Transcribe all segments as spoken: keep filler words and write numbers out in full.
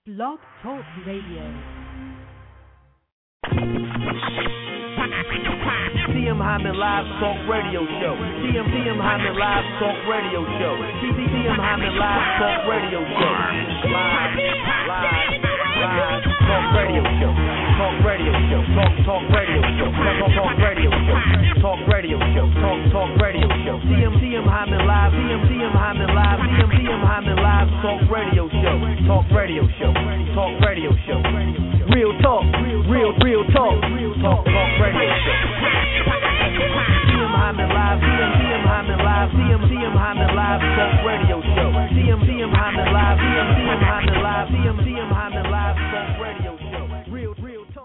Blog Talk Radio. T M Hyman Live Talk Radio Show. T M T M Hyman Live Talk Radio Show. T M Hyman Live Talk Radio Show. Live, live, live Talk Radio Show. Talk Radio Show. Talk Talk Radio Show. Talk Talk Radio Show. Talk Radio Show. Talk Talk Radio Show. T M T M Hyman Live. T M T M Hyman Live. T M T M Hyman Live Talk Radio Show. Talk Radio Show. Talk Radio Show. Real talk. Real real talk. Talk Talk Radio Show. T M Hyman Live, T M T M Hyman Live, T M T M Hyman Live Talk Radio Show. T M T M Hyman Live, T M T M Hyman Live, T M T M Hyman Live Talk Radio Show. Real, real talk.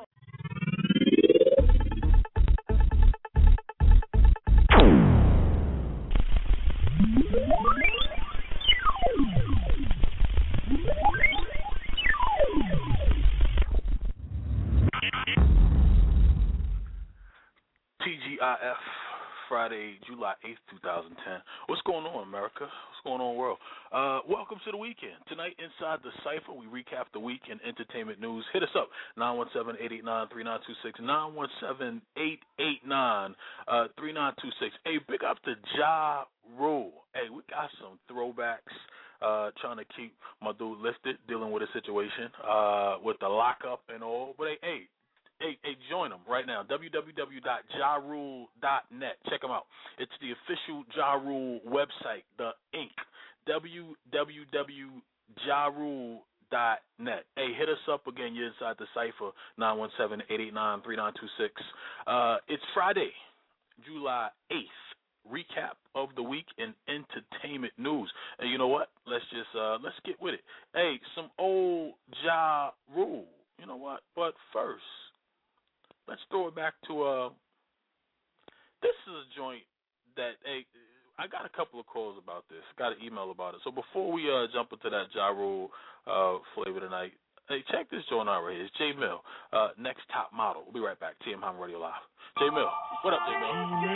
T G I F, Friday, July eighth, twenty ten. What's going on, America? What's going on, world? Uh, welcome to the weekend. Tonight, inside the Cypher, we recap the week in entertainment news. Hit us up, nine one seven, eight eight nine, three nine two six, nine one seven, eight eight nine, three nine two six. Hey, big up to Ja Rule. Hey, we got some throwbacks. Uh, trying to keep my dude lifted, dealing with a situation uh, with the lockup and all. But, hey, hey. Hey, hey, join them right now, w w w dot ja rule dot net. Check them out. It's the official Ja Rule website, the ink, w w w dot ja rule dot net. Hey, hit us up again. You're inside the Cypher, nine one seven, eight eight nine, three nine two six. Uh, it's Friday, July eighth. Recap of the week in entertainment news. And you know what? Let's just, uh, let's get with it. Hey, some old Ja Rule. You know what? But first, let's throw it back to, uh, this is a joint that, hey, I got a couple of calls about this. Got an email about it. So before we uh, jump into that Ja Rule uh, flavor tonight, hey, check this joint out right here. It's J Mill, uh, Next Top Model. We'll be right back. T M Hyman Radio Live. J Mill. What up, J Mill?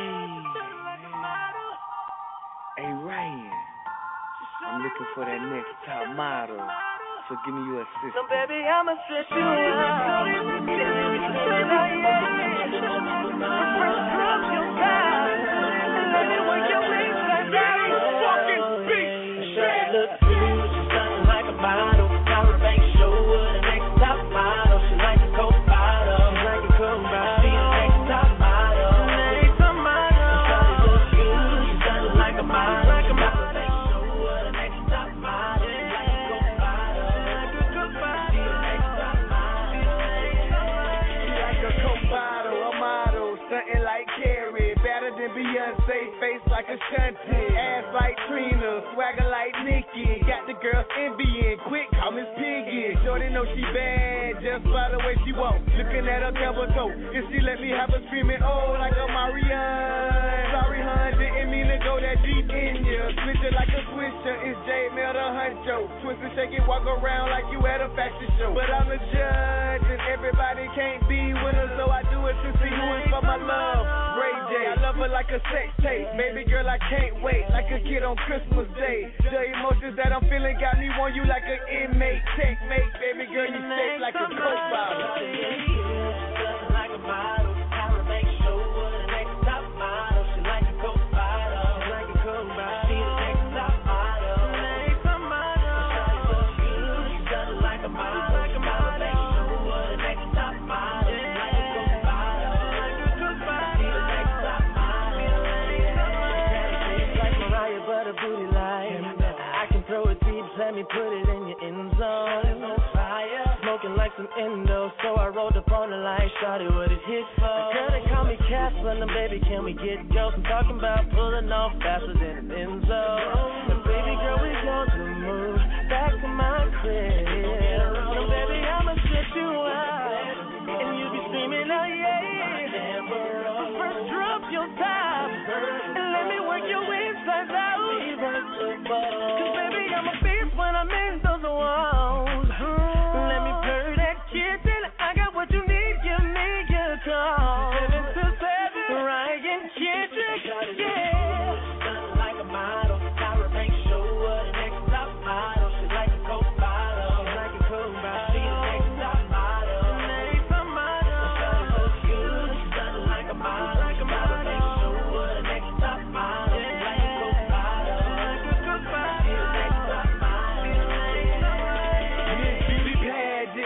Hey, Ryan. I'm looking for that next top model. So give me your assist. So baby, I'ma sit you out. First drop your guy and let me work your wings like that. Fucking beat. She look good, she's something like a model. Tyra Banks show her the next top model. She like a coke bottle. She like a coke bottle. She the next top model. Next top model. She look good, she's something like a model. Like a model. Show her the next top model. Stuntin' like Carrie, better than Beyonce, face like Ashanti, ass like Trina, swagger like Nicki, got the girls envying, quick call Miss Piggy. Shorty know she bad, just by the way she walk, looking at her camel toe, and she let me have her screaming, oh, like a Marianne. Sorry, hun, didn't mean to go that deep in ya, switch it like a swisher, it's J Mel the Huncho, twist and shake it, walk around like you at a fashion show, but I'm a judge, and everybody can't be winners, so I do it to see who is for my love. Ray J, I love her like a sex tape. Baby girl, I can't wait. Like a kid on Christmas Day. The emotions that I'm feeling got me on you like an inmate. Checkmate, baby girl, you safe like a coke bottle. Like a model, Tyra Banks show her the next top model. She like a coke bottle, like a coke bottle. She the next top model, next top model. She looks good, she does it like a model, like a model. Show her the next top model. Booty light. I can throw it deep, let me put it in your end zone. Smoking like some Indo, so I rolled up on the light, started what it hit for. Girl, they call me Casper, and baby, can we get ghost? I'm talking about pulling off faster than an Enzo. And baby girl, we going to move back to my crib. And baby, I'ma sit you out, and you be screaming, oh yeah. First drop your top, and let me work your insides out. Cause baby, I'm a beast when I'm in those walls. Let me purr that kitchen. I got what you need, give me your call. Seven to seven, Ryan Kitchen, yeah. Something like a model, Tyra Banks show her the next top model. She like a coke bottle, she like a coke bottle.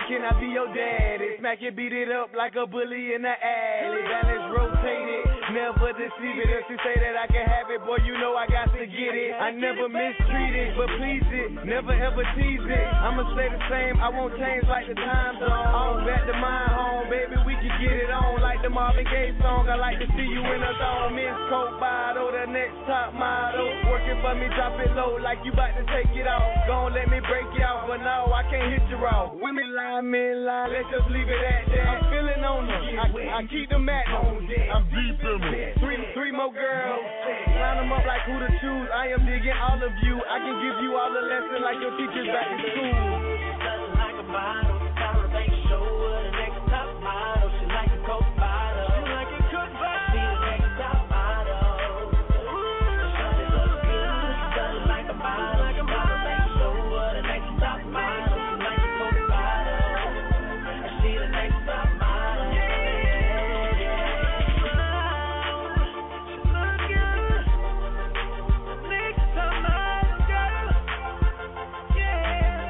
can I be your daddy? Smack it, beat it up like a bully in the alley. Balance rotated, never deceive it. If you say that I can have it, boy, you know I got to get it. I never mistreat it, but please it, never ever tease it. I'ma stay the same, I won't change like the time zone. On back to my home, baby, we can get it on like the Marvin Gaye song. I like to see you in a thong. Miss Coke bottle, the next top model. Working for me, drop it low like you about to take it off. Gon' let me break you out, but no, I can't hit you raw. Women lie, men lie, let's just leave it at that. I'm feeling on them, I, I keep them at them. I'm deep in them. Three, three more girls, line them up like who to choose. I am digging all of you. I can give you all the lessons like your teachers back in school. Nothing like a bottle, Tyra Banks show her the next top model. She like a Coke bottle. She like a Coke bottle. She the next top model. Shawty looks good. Nothing like a bottle, Tyra Banks show her the next top model. She like a Coke bottle. She the next top model. Yeah, yeah. She look good. Next top model, girl. Yeah.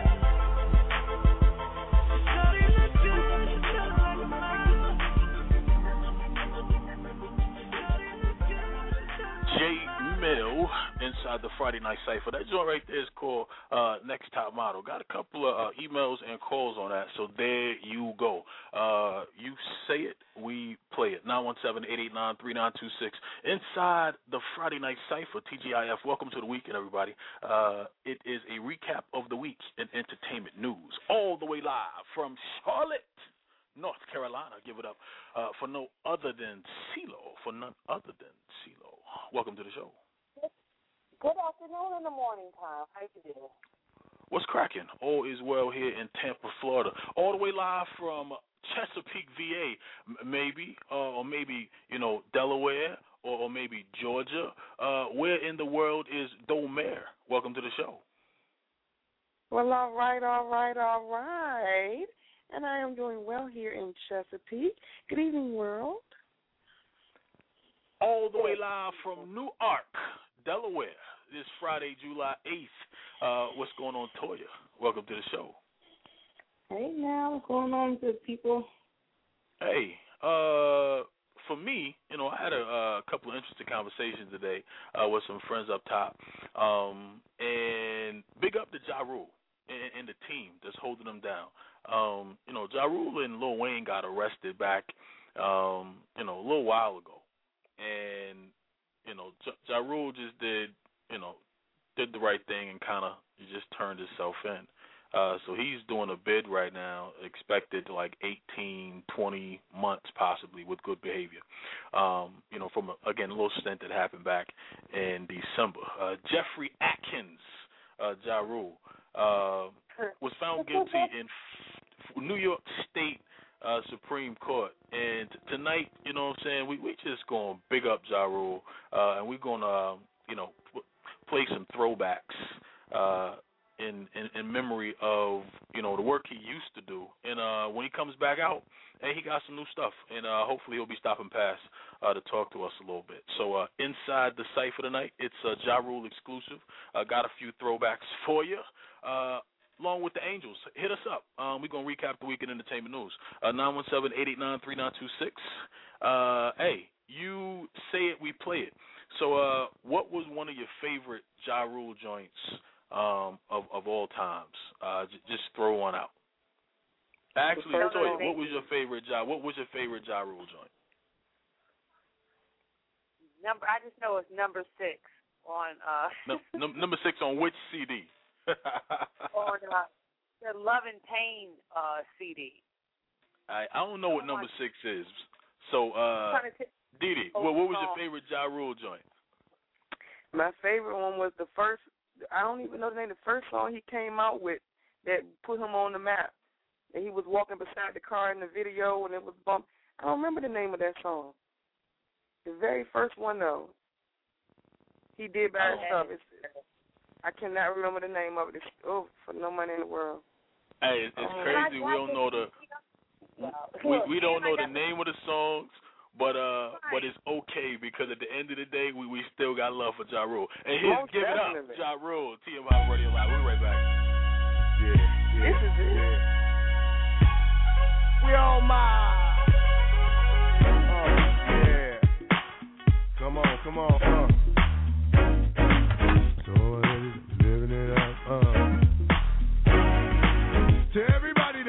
Shawty look good. She look like a model. Shawty look good. J Mill inside the Friday Night Cypher. That joint right there is called uh, Next Top Model. Got a couple of uh, emails and calls on that, so there you go. Uh, you say it, we play it. nine one seven, eight eight nine, three nine two six. Inside the Friday Night Cypher, T G I F. Welcome to the weekend, everybody. Uh, it is a recap of the week in entertainment news, all the way live from Charlotte, North Carolina. Give it up uh, for no other than CeeLo, for none other than CeeLo. Welcome to the show. Good afternoon in the morning time. How you doing? What's cracking? All is well here in Tampa, Florida. All the way live from Chesapeake, V A, M- maybe, uh, or maybe, you know, Delaware, or, or maybe Georgia. Uh, where in the world is Domare? Welcome to the show. Well, all right, all right, all right. And I am doing well here in Chesapeake. Good evening, world. All the way live from Newark, Delaware, this Friday, July eighth. Uh, what's going on, Toya? Welcome to the show. Hey, now, what's going on to people? Hey, uh, for me, you know, I had a, a couple of interesting conversations today uh, with some friends up top. Um, and big up to Ja Rule and, and the team that's holding them down. Um, you know, Ja Rule and Lil Wayne got arrested back, um, you know, a little while ago. And, you know, Ja, ja Rule just did, you know, did the right thing and kind of just turned himself in. Uh, so he's doing a bid right now, expected like eighteen, twenty months possibly with good behavior. Um, you know, from, a, again, a little stint that happened back in December. Uh, Jeffrey Atkins, uh, Ja Rule, uh, was found guilty in F- New York State uh, Supreme Court. And t- tonight, you know what I'm saying, we, we just going to big up Ja Rule, uh, and we're going to, uh, you know, p- play some throwbacks uh In, in, in memory of, you know, the work he used to do. And uh, when he comes back out, hey, he got some new stuff. And uh, hopefully he'll be stopping past uh, to talk to us a little bit. So uh, inside the Cypher tonight, it's a Ja Rule exclusive. Uh, got a few throwbacks for you. Uh, along with the Angels, hit us up. Um, we're going to recap the weekend entertainment news. Uh, nine one seven, eight eight nine, three nine two six. Uh, hey, you say it, we play it. So uh, what was one of your favorite Ja Rule joints Um, of of all times? Uh, j- just throw one out. Actually, Toya, what was your favorite Ja? What was your favorite Ja Rule joint? Number, I just know it's number six on uh no, num- number six on which C D? on uh, the Love and Pain uh, C D. I I don't know what number six is. So, uh, Didi, what, what was your favorite Ja Rule joint? My favorite one was the first. I don't even know the name. The first song he came out with that put him on the map. And he was walking beside the car in the video, and it was bump. I don't remember the name of that song. The very first one though, he did by himself. It's, I cannot remember the name of it. It's, oh, for no money in the world. Hey, it's, it's crazy. We don't know the we we don't know the name of the songs. But uh, but it's okay because at the end of the day, we, we still got love for Ja Rule. And here's Most Give definitely. It Up, Ja Rule, T M I Radio Live. We'll be right back. Yeah, yeah, This is it. yeah.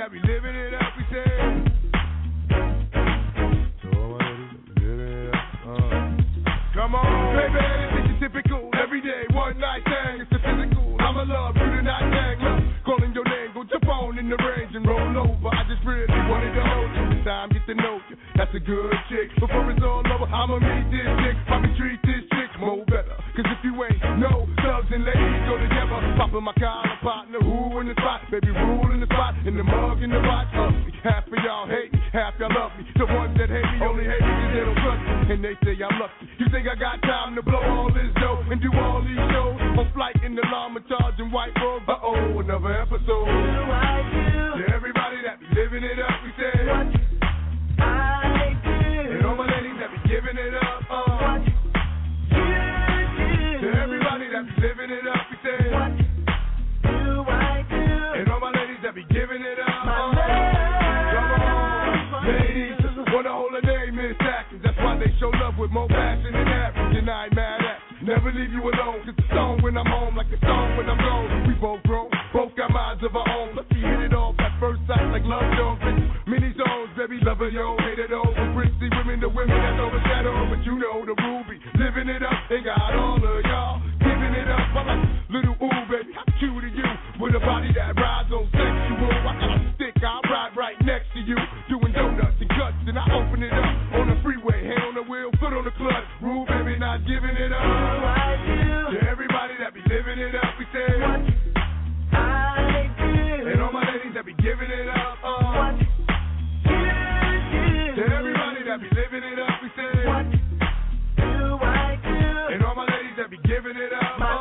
that be living it up, we say. To all my ladies that be living it up, uh. Come on, baby, this is typical. Every day, one night thing, it's a physical. I'ma love you tonight, dang, love. Calling your name, go jump on in the range and roll over. I just really wanted to hold you. This time, get to know you. That's a good chick. Before it's all over, I'ma meet this chick. I'ma treat this chick more better. Cause if you ain't no thugs and ladies go together. Poppin' my collar, partner, who in the spot? Baby, rule in the spot, in the mug, in the watch. Ugly. Half of y'all hate me, half y'all love me. The ones that hate me only hate me cause they don't trust me. And they say I'm lucky. You think I got time to blow all this dough and do all these shows? On flight in the llama charge and white robe. Uh-oh, another episode. To everybody that be living it up, we say what I do. And all my ladies that be giving it up, uh. What you do. To everybody that be living it up, we say what do I do. And all my ladies that be giving it up, uh. Come on, ladies, wanna hold a name in actions. That's why they show love with more passion than average. And I ain't mad at you. Never leave you alone. Cause the song when I'm home, like the song when I'm gone. We both grown, both got minds of our own. Let's be hit it off at first sight like love don't fit. Many zones, baby, love it, yo, hate it all. From pretty women to women that's overshadowed. But you know the ruby, living it up. They got all of y'all giving it up. I'm like little ooh, baby, how cute are you? With a body that rides on sexual. I got a stick, I'll ride right next to you. Doing donuts and guts, and I open it up on the freeway. Hand on the wheel, foot on the clutch. Rule, baby, not giving it up. To everybody that be living it up, we say what I do. And all my ladies that be giving it up, uh. What you do. To everybody that be living it up, we say what do I do. And all my ladies that be giving it up, uh.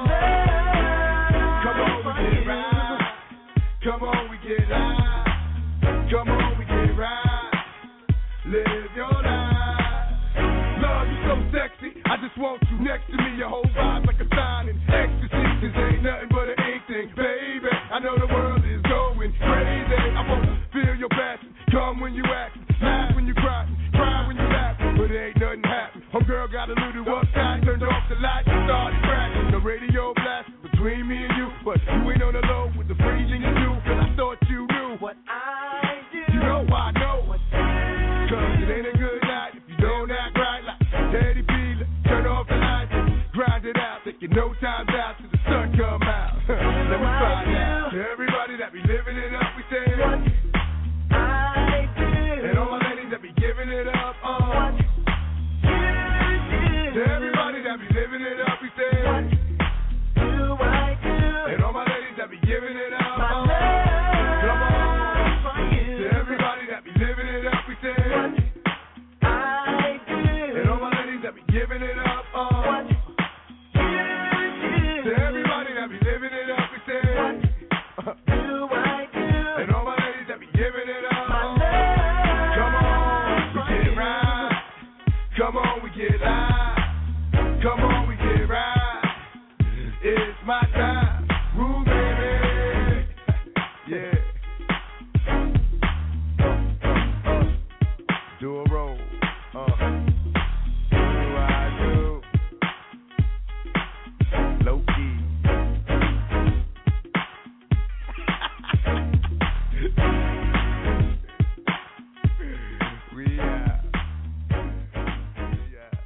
Come on, we get right. Come on, we get live. Come on, we get right. Live your life. Love, you so sexy. I just want you next to me. Your whole vibe like a sign in ecstasy. This ain't nothing but an ink thing, baby. I know the world is going crazy. I wanna feel your passion. Come when you act, laugh when you cry, cry when you laugh. But it ain't nothing happen. Homegirl got a little uptight, turned off the lights and started cracking. The radio blast between me and you, but you ain't on the low with the freezing you do. Cause I thought you knew what I do. You know I know what I do. Cause it ain't a good night if you don't act right like Teddy P. Turn off the lights, grind it out, take your no times out till the sun come out. Let me find out. To everybody that be living it up, we say what I do. And all my ladies that be giving it up, uh. What you do. To everybody that be living it up, we say what do I do. And all my ladies that be giving it up, uh. Come on. To everybody that be living it up, we say what I do. And all my ladies that be giving it up, uh. What you do. To everybody that be living it up, we say what do I do. And all my ladies that be giving it up, uh. Come on, we get right. Come on, we get live. Come on, we get right. It's my time, Rule, baby. Yeah. Uh, uh, uh. Do a roll. Uh. Do I do? Low key. We are. We are.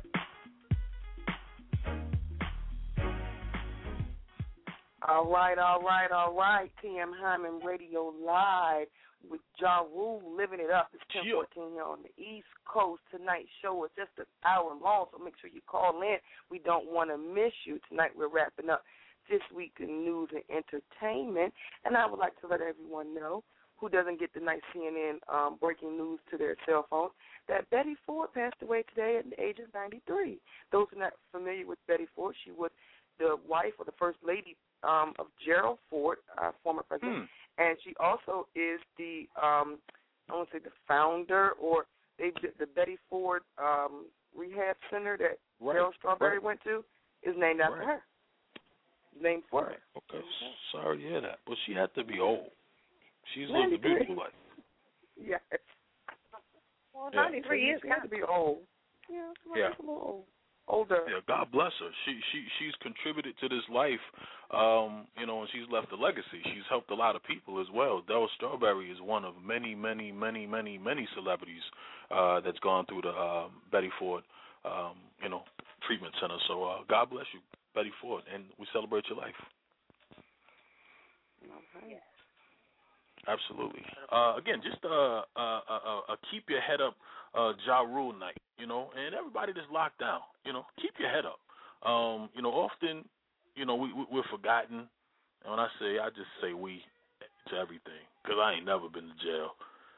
All right, all right, all right. T M Hyman Radio Live with Ja Rule, living it up. It's ten fourteen here on the East Coast. Tonight's show is just an hour long, so make sure you call in. We don't want to miss you. Tonight we're wrapping up this week in news and entertainment, and I would like to let everyone know who doesn't get the nice C N N um, breaking news to their cell phone that Betty Ford passed away today at the age of ninety-three. Those who are not familiar with Betty Ford, she was the wife or the first lady um, of Gerald Ford, uh, former president, mm. and she also is the, um, I want to say the founder or they, the Betty Ford um, Rehab Center that right. Gerald Strawberry right. went to is named after right. her. Named for right. her. Okay, sorry to hear that. But she had to be old. She's lived a beautiful life. Yes. Well, yeah. ninety-three years got to be old. Yeah, it's yeah. a little old. older. Yeah, God bless her. She she she's contributed to this life, um, you know, and she's left a legacy. She's helped a lot of people as well. Del Strawberry is one of many, many, many, many, many celebrities uh, that's gone through the uh, Betty Ford, um, you know, treatment center. So uh, God bless you, Betty Ford, and we celebrate your life. Okay. Absolutely. Uh, again, just uh, uh, uh, uh, keep your head up, uh, Ja Rule night, you know, and everybody that's locked down, you know, keep your head up. Um, you know, often, you know, we, we, we're forgotten. And when I say, I just say we to everything, because I ain't never been to jail.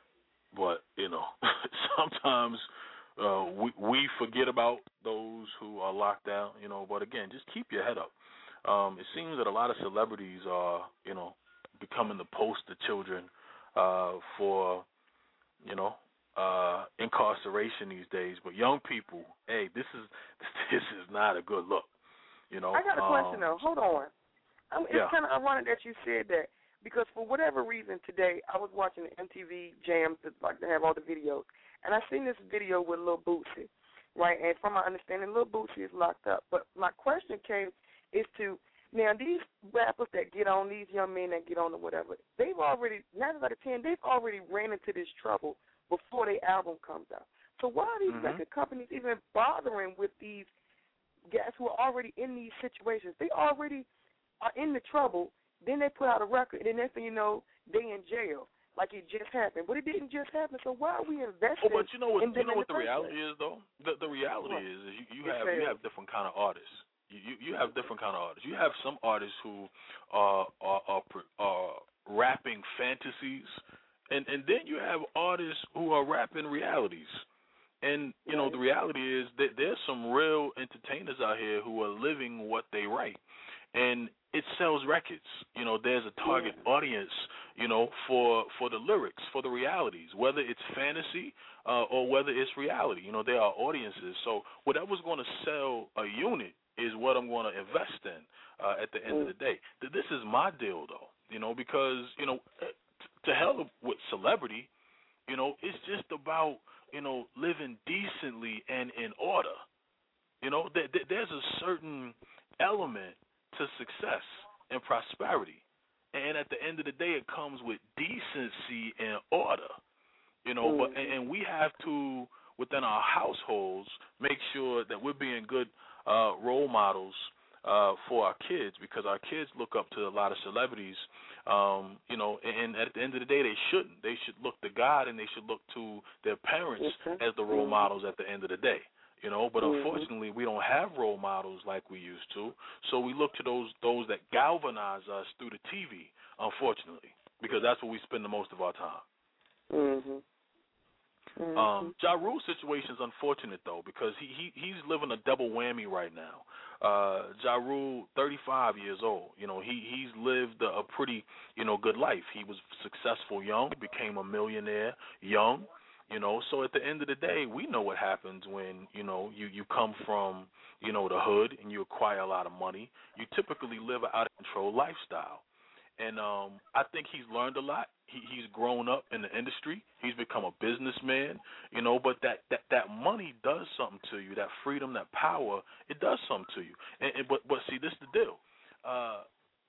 But, you know, sometimes uh, we, we forget about those who are locked down, you know. But, again, just keep your head up. Um, it seems that a lot of celebrities are, you know, becoming the poster children uh, for, you know, uh, incarceration these days. But young people, hey, this is this is not a good look. You know. I got a um, question though. Hold on. I mean, it's yeah. kind of ironic that you said that because for whatever reason today I was watching the M T V Jams that like to have all the videos, and I seen this video with Lil Boosie, right? And from my understanding, Lil Boosie is locked up. But my question came is to now these rappers that get on, these young men that get on or whatever, they've already nine out of ten, they've already ran into this trouble before their album comes out. So why are these mm-hmm. record companies even bothering with these guys who are already in these situations? They already are in the trouble. Then they put out a record, and then next thing you know, they in jail, like it just happened. But it didn't just happen. So why are we investing? Oh, but you know what? in them You know in what the, the reality place? is, though. The the reality What? is, is you, you It have fails. you have different kind of artists. You, you you have different kind of artists. You have some artists who are are are, are rapping fantasies, and and then you have artists who are rapping realities. And you know, the reality is that there's some real entertainers out here who are living what they write, and it sells records. You know, there's a target yeah. audience, you know, for for the lyrics, for the realities, whether it's fantasy uh, or whether it's reality. You know, there are audiences. So whatever's going to sell a unit is what I'm going to invest in uh, at the end mm. of the day. This is my deal, though, you know, because, you know, to hell with celebrity, you know, it's just about, you know, living decently and in order. You know, th- th- there's a certain element to success and prosperity. And at the end of the day, it comes with decency and order. You know, mm. but and, and we have to, within our households, make sure that we're being good uh, role models uh, for our kids, because our kids look up to a lot of celebrities. Um, you know, and, and at the end of the day, they shouldn't. They should look to God, and they should look to their parents okay. as the role mm-hmm. models at the end of the day. You know, but mm-hmm. unfortunately, we don't have role models like we used to. So we look to those those that galvanize us through the T V. Unfortunately, because that's where we spend the most of our time. Mm-hmm. Mm-hmm. Um, Ja Rule's situation is unfortunate, though, because he, he he's living a double whammy right now. Uh, Ja Rule, thirty-five years old. You know, he he's lived a, a pretty, you know, good life. He was successful young, became a millionaire young. You know, so at the end of the day, we know what happens when, you know, you, you come from, you know, the hood and you acquire a lot of money. You typically live an out-of-control lifestyle. And um, I think he's learned a lot. He, he's grown up in the industry. He's become a businessman, you know, but that, that, that money does something to you. That freedom, that power, it does something to you. And, and But, but see, this is the deal. Uh,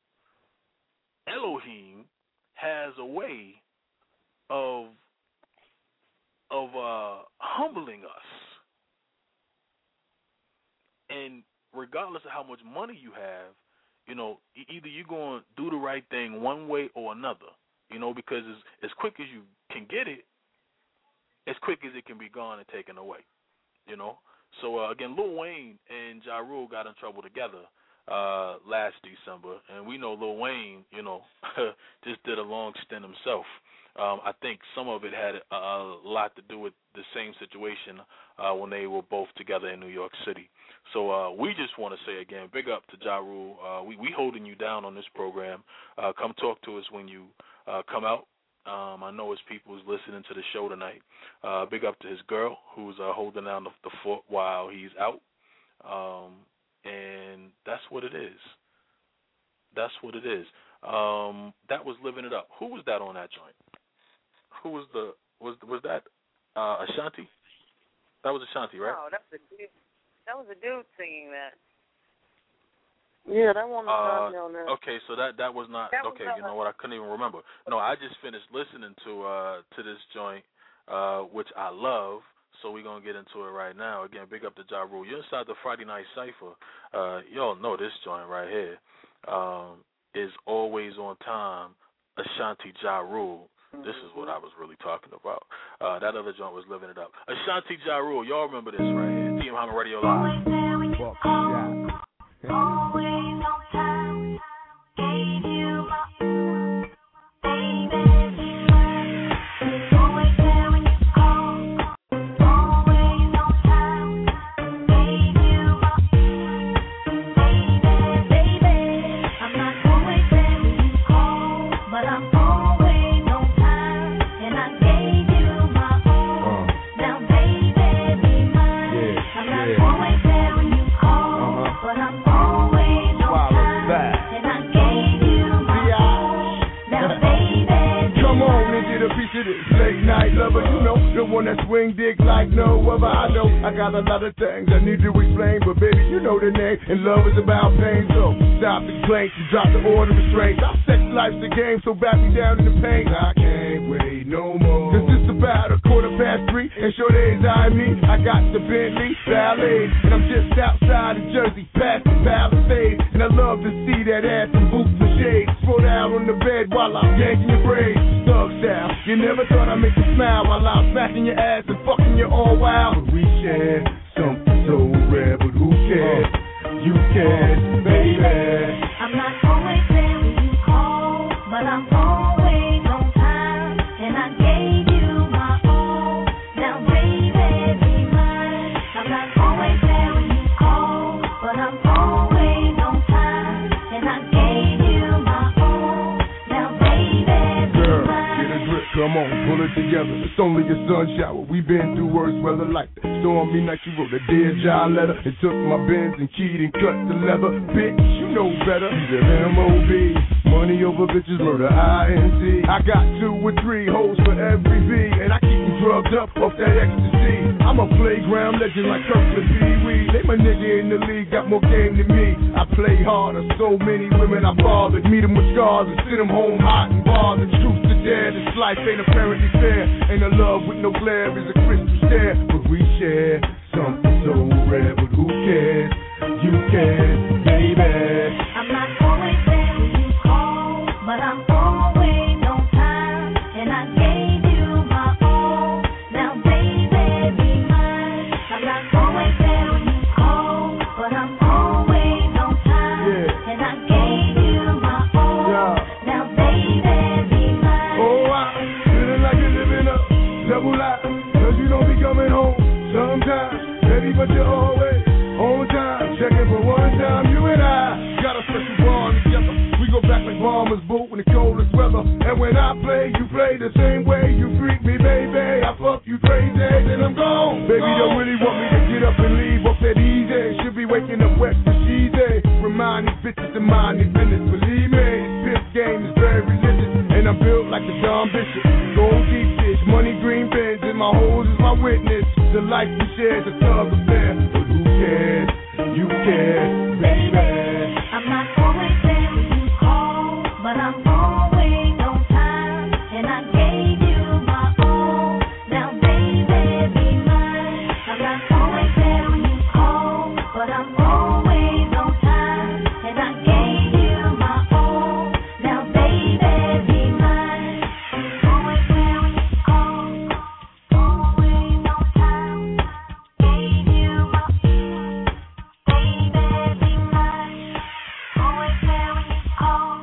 Elohim has a way of of uh, humbling us. And regardless of how much money you have, you know, either you're going to do the right thing one way or another, you know, because as, as quick as you can get it, as quick as it can be gone and taken away, you know. So, uh, again, Lil Wayne and Ja Rule got in trouble together uh, last December, and we know Lil Wayne, you know, just did a long stint himself. Um, I think some of it had a, a lot to do with the same situation uh, when they were both together in New York City. So uh, we just want to say again, big up to Ja Rule. Uh, we we holding you down on this program. Uh, come talk to us when you uh, come out. Um, I know his people is listening to the show tonight. Uh, big up to his girl who's uh, holding down the, the fort while he's out. Um, and that's what it is. That's what it is. Um, that was Living It Up. Who was that on that joint? Who was the was was that uh, Ashanti? That was Ashanti, right? No, that's the That was a dude singing that. Yeah, that one Uh, was on there. okay, so that that was not That was okay. on You know the- what? I couldn't even remember. No, I just finished listening to uh to this joint, uh, which I love. So we're gonna get into it right now. Again, big up to Ja Rule. You're inside the Friday Night Cipher. Uh, y'all know this joint right here um, is always on time. Ashanti Ja Rule. This is what I was really talking about. Uh, that other joint was living it up. Ashanti Ja Rule. Y'all remember this right here? T M Hyman Radio Live. Buck shot. Always on time, gave you my baby. Always there when you call. Always on time, gave you my baby, baby. I'm not always there when you call, but I'm always on time, and I gave you my all. Now, baby, be mine. Yeah, I'm not yeah. always there when you call, Uh-huh. but I'm always on Swallow time, that. and I gave you my all. Now, baby, be Come on mine. and get a piece of this late night lover, you know, the one that swing dick like no other. I know I got a lot of things I need to explain, but baby, you know the name, and love is about pain. So stop the complaints and drop the order of restraints. Our sex life's a game, so back me down in the pain. I can't wait no more. Cause it's about a quarter past three, and sure days I me. I got the Bentley Ballet, and I'm just outside of Jersey, past the Palisades, and I love to see that ass and boots and shades. Throw down on the bed while I'm yanking your braids. Thug style, you never thought I'd make you smile while I'm smacking your ass and fucking you all wild. But we share something so rare, but who cares? You care, baby. I'm not always there when you call, but I'm always on time, and I gave you my all. Now, baby, be mine. I'm not always there when you call, but I'm always on time, and I gave you my all. Now, baby, be Girl, mine. get a grip, come on, pull it together. It's only a sun shower. We been through worse weather like that. Stormy night, you wrote a Dear John letter and took my Benz and keyed and cut the leather. Bitch, you know better. He's an M O B. Money over bitches, murder I N C. I got two or three hoes for every V, and I keep them drugged up off that ecstasy. I'm a playground legend like Kirkland Pee Wee. They my nigga in the league, got more game than me. I play harder, so many women I bothered. Meet them with scars and send them home hot and bothered. Truth to dare, this life ain't apparently fair. Ain't a love with no glare, is a crystal stare. But we share something so rare, but who cares? You care, baby. I'm not always there when you call, but I'm always on time, and I gave you my all. Now, baby, be mine. I'm not always there when you call, but I'm always on time, Yeah. and I gave you my all. Yeah. Now, baby, be mine. Oh, I feeling like you're living up, double life, cause you don't be coming home sometimes, baby, but you're always on time, checking for one time, you and I got a special bond together, we go back like bombers boot in the coldest weather, and when I play, you play the same way, you freak me, baby, I fuck you crazy, then I'm gone, baby, don't really want me to get up and leave off that easy, should be waking up wet for cheesy, remind these bitches to mind their business, believe me, this pimp game is very religious, and I'm built like the Don Bishop. Gold deep dish, money green bins, and my hoes is my witness. The life we share is a thug affair. But who cares? You care, baby. I'm not always there when you call, but I'm always on time, and I gave you my all. Now, baby, be mine. I'm not always there when you call, but I'm always on time, and I gave you my all. Now, baby, be mine. Always there when you call, always on time, gave you my baby, be mine. Always there when you call,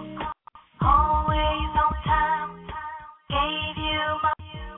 always on time, gave you my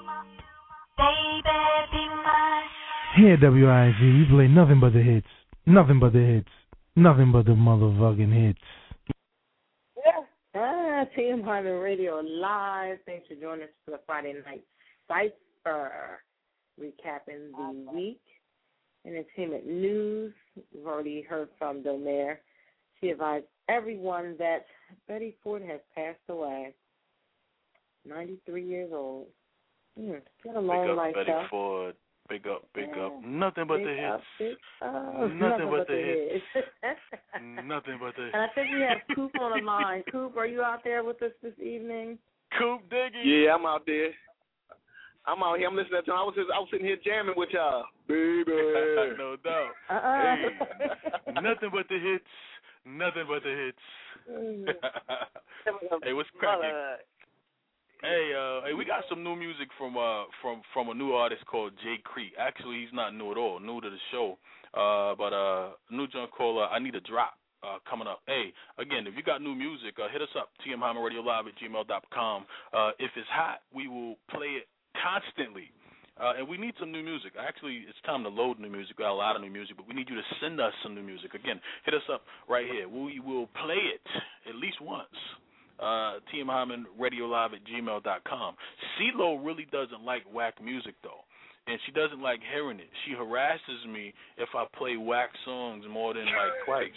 baby, be mine. Here at W I Z, we play nothing but the hits. Nothing but the hits. Nothing but the motherfucking hits. Yeah. Ah, T M Hyman Radio Live. Thanks for joining us for the Friday Night Cipher. Recapping the week. Entertainment news. We've already heard from Domaire. She advised everyone that Betty Ford has passed away. ninety-three years old. Mm, got a long Big up life, Betty though. Ford. big up, big up. Nothing but big the hits. Up, big up. Nothing, Nothing but, but the hits. hits. Nothing but the hits. And I think we have Coop on the line. Coop, are you out there with us this evening? Coop Diggy. Yeah, I'm out there. I'm out here. I'm listening to. I was just, I was sitting here jamming with y'all, baby. No doubt. Uh-uh. Hey, nothing but the hits. Nothing but the hits. Hey, what's cracking? Hey, uh, hey, we got some new music from uh from from a new artist called Jay Creek. Actually, he's not new at all, new to the show. Uh, but uh, new joint called uh, I Need a Drop. Uh, coming up. Hey, again, if you got new music, uh, hit us up, T M Hyman Radio Live at gmail dot com. Uh, if it's hot, we will play it constantly. Uh, and we need some new music. Actually, it's time to load new music. We got a lot of new music, but we need you to send us some new music. Again, hit us up right here. We will play it at least once. Uh, T M Hyman Radio Live at gmail dot com. CeeLo really doesn't like whack music, though. And she doesn't like hearing it. She harasses me if I play whack songs more than like twice.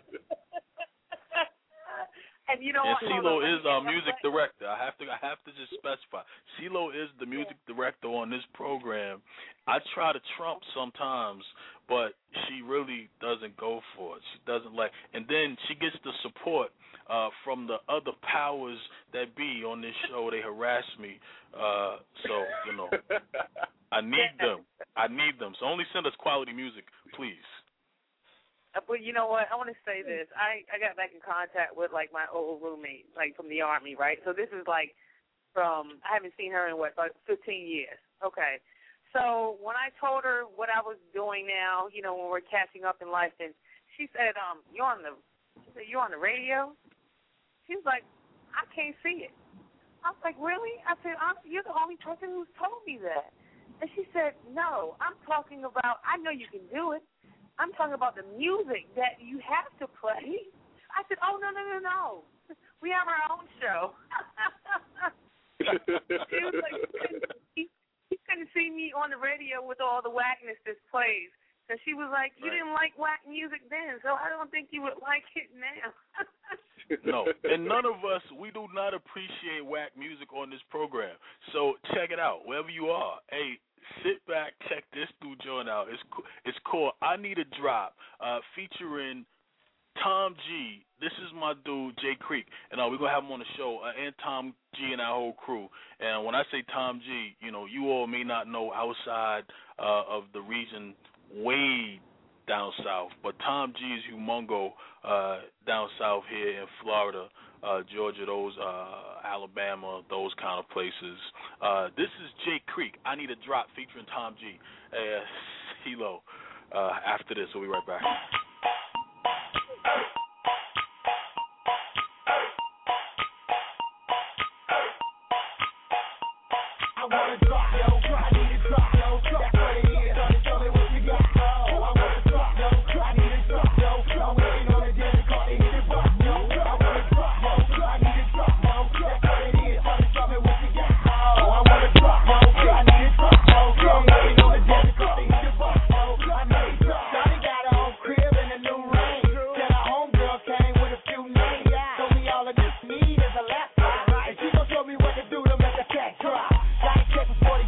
And you know and what? CeeLo is our music director. I have to I have to just specify. CeeLo is the music director on this program. I try to trump sometimes, but she really doesn't go for it. She doesn't like, and then she gets the support uh, from the other powers that be on this show. They harass me, uh, so you know. I need them. I need them. So only send us quality music, please. But you know what? I want to say this. I, I got back in contact with, like, my old roommate, like, from the Army, right? So this is, like, from, I haven't seen her in, what, like fifteen years. Okay. So when I told her what I was doing now, you know, when we're catching up in life, and she said, um, you're on the, she said, you're on the radio? She was like, I can't see it. I was like, really? I said, you're the only person who's told me that. And she said, no, I'm talking about, I know you can do it. I'm talking about the music that you have to play. I said, oh, no, no, no, no. We have our own show. She was like, he, he couldn't see me on the radio with all the whackness that plays. So she was like, you right. didn't like whack music then, so I don't think you would like it now. No, and none of us, we do not appreciate whack music on this program. So check it out, wherever you are. Hey, sit back, check this new joint out. It's it's called I Need a Drop, uh, featuring Tom G. This is my dude, Jay Creek, and uh, we're going to have him on the show, uh, and Tom G and our whole crew. And when I say Tom G, you know, you all may not know outside uh, of the region way down south, but Tom G is humongo uh, down south here in Florida, uh, Georgia, those uh, Alabama, those kind of places. Uh, this is Jay Creek. I Need a Drop featuring Tom G. Uh, CeeLo. Uh, after this, we'll be right back. I wanna drop, yo, I need a drop, yo, that's what it is. Tell me what you got. Oh, I wanna drop, yo, I need a drop, yo. I'm waiting on a difficulty, need a drop, yo. I wanna drop, yo, I need a drop, yo. That's what it is. Tell me what you got. Oh, I wanna drop, yo, I need a drop, yo. I'm waiting on a difficulty, need a drop, yo. I need a drop. Shawty got her own crib and a new ring. Then her homegirl came with a few names. Told me all I just need is a laptop, and she gon' show me what to do to make a track drop. Got a check for forty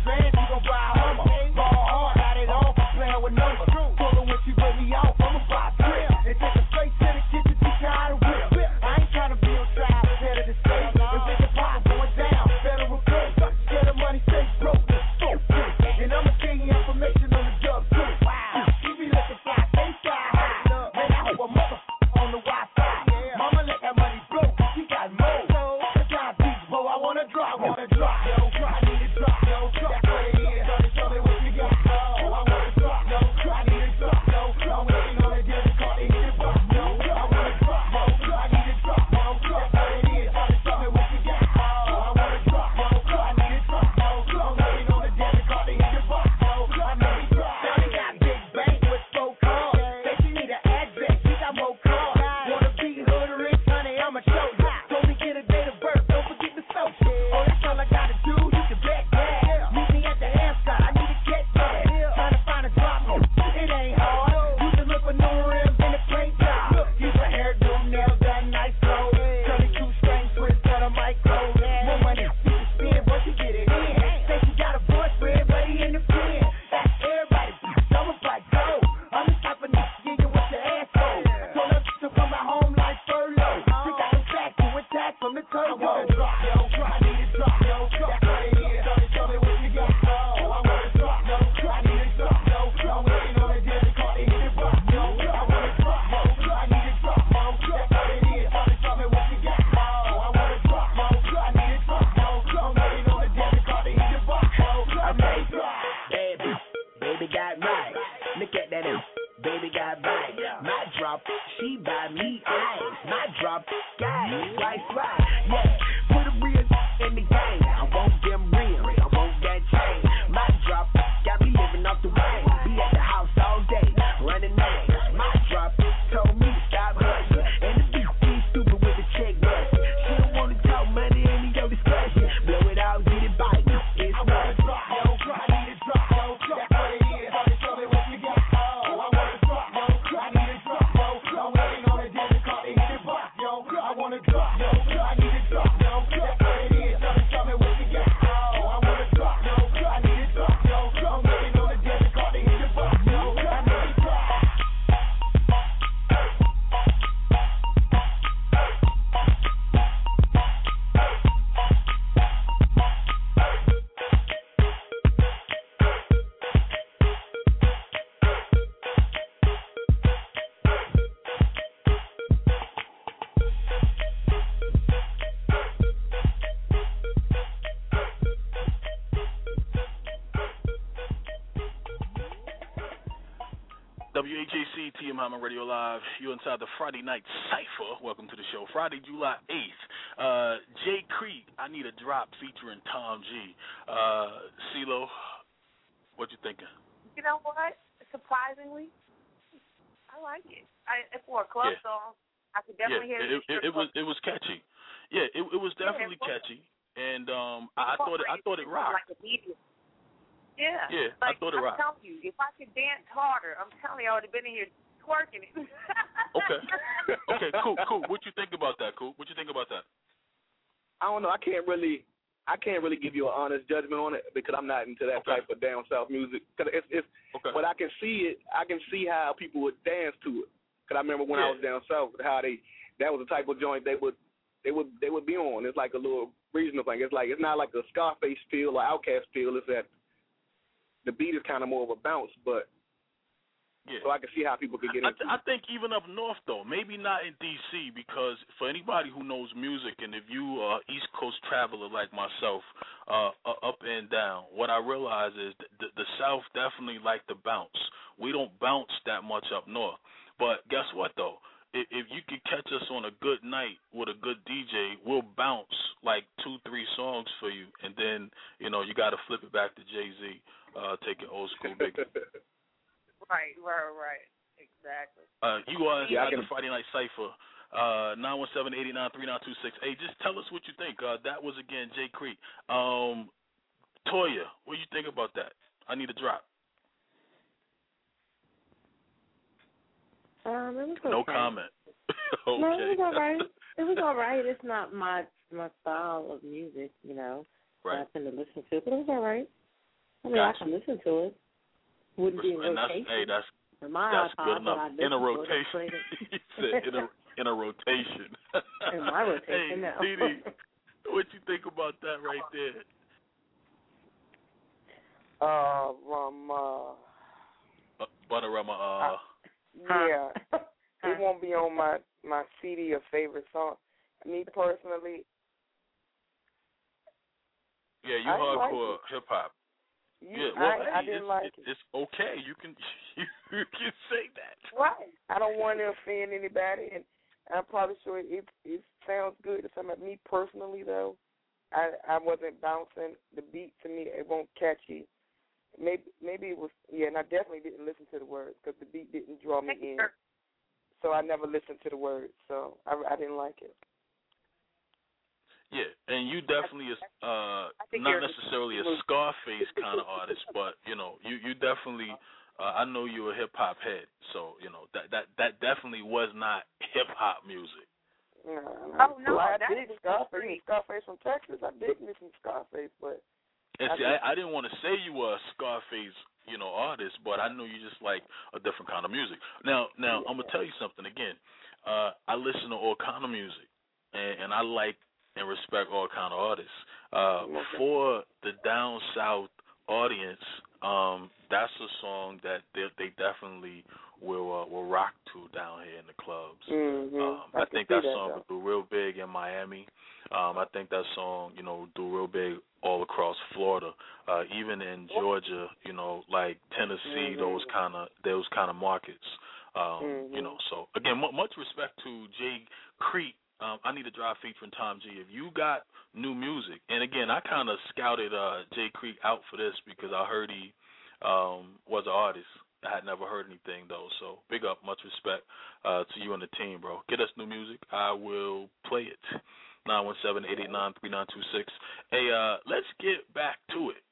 W H A C, T M Hyman Radio Live. You're inside the Friday Night Cypher. Welcome to the show. Friday, July eighth. Uh, Jay Creek, I Need a Drop featuring Tom G. Uh, CeeLo, what you thinking? You know what? Surprisingly, I like it. I, for a club yeah. song, I could definitely yeah, hear it. It, it, it was it was catchy. Yeah, it, it was definitely yeah, it was, catchy, and um, I, I thought it I thought it rocked. Like immediate. Yeah, yeah, like, I thought it I'm rocked. telling you, if I could dance harder, I'm telling you, I would have been in here twerking it. Okay, okay, cool, cool. What you think about that, cool? What you think about that? I don't know. I can't really, I can't really give you an honest judgment on it because I'm not into that okay. type of down south music. Cause it's, it's, okay. but I can see it. I can see how people would dance to it. Cause I remember when yeah. I was down south, how they, that was the type of joint they would, they would, they would be on. It's like a little regional thing. It's like it's not like a Scarface feel or Outkast feel. It's that. The beat is kind of more of a bounce, but yeah. so I can see how people could get into I, th- it. I think even up north, though, maybe not in D C, because for anybody who knows music, and if you are East Coast traveler like myself, uh, uh, up and down, what I realize is the, the South definitely like to bounce. We don't bounce that much up north. But guess what, though? If, if you could catch us on a good night with a good D J, we'll bounce like two, three songs for you, and then, you know, you got to flip it back to Jay-Z. Uh, taking old school big. Right, right, right. Exactly. Uh, you are inside yeah, the Friday Night Cypher. Uh, nine one seven, eight nine three nine two six. Hey, just tell us what you think. Uh, that was, again, Jay Creek. Um, Toya, what do you think about that? I Need a Drop. Um, it was okay. No comment. Okay. No, it was all right. It was all right. It's not my my style of music, you know. Right. I tend to listen to it, but it was all right. I mean, gotcha. I can listen to it. Wouldn't be in and rotation. That's, hey, that's, in my that's iPod, good enough. In a rotation. He said in a, in a rotation. In my rotation, hey, no. Didi, what you think about that right there? Uh, um, uh, uh Butterama, uh. Yeah. It won't be on my, my C D of favorite song. Me personally. Yeah, you hardcore like hip hop. Yeah, well, I, hey, I didn't it's, like it. it. It's okay. You can you, you can say that. Right. I don't want to offend anybody, and I'm probably sure it it sounds good to somebody. Me personally, though, I I wasn't bouncing. The beat to me, it won't catchy. Maybe maybe it was yeah, and I definitely didn't listen to the words because the beat didn't draw me in. So I never listened to the words, so I, I didn't like it. Yeah, and you definitely is uh, not necessarily a Scarface kind of artist, but you know, you you definitely. Uh, I know you're a hip hop head, so you know that that that definitely was not hip hop music. No, no. Oh no, well, I that dig Scarface. Scarface from Texas. I did listen to Scarface, but and I, see, I, I didn't want to say you were a Scarface, you know, artist, but I know you just like a different kind of music. Now, now yeah. I'm gonna tell you something again. Uh, I listen to all kind of music, and, and I like. And respect all kind of artists. Uh, for the down south audience, um, that's a song that they, they definitely will uh, will rock to down here in the clubs. Mm-hmm. Um, I, I think that, that song though. will do real big in Miami. Um, I think that song, you know, will do real big all across Florida, uh, even in Georgia. You know, like Tennessee, mm-hmm. those kind of those kind of markets. Um, mm-hmm. You know, so again, m- much respect to Jay Creek. Um, I Need a Drop featuring Tom G. If you got new music, and again, I kind of scouted uh, Jay Creek out for this because I heard he um, was an artist. I had never heard anything, though, so big up, much respect uh, to you and the team, bro. Get us new music. I will play it. nine one seven, eight eight nine, three nine two six. Hey, uh, let's get back to it.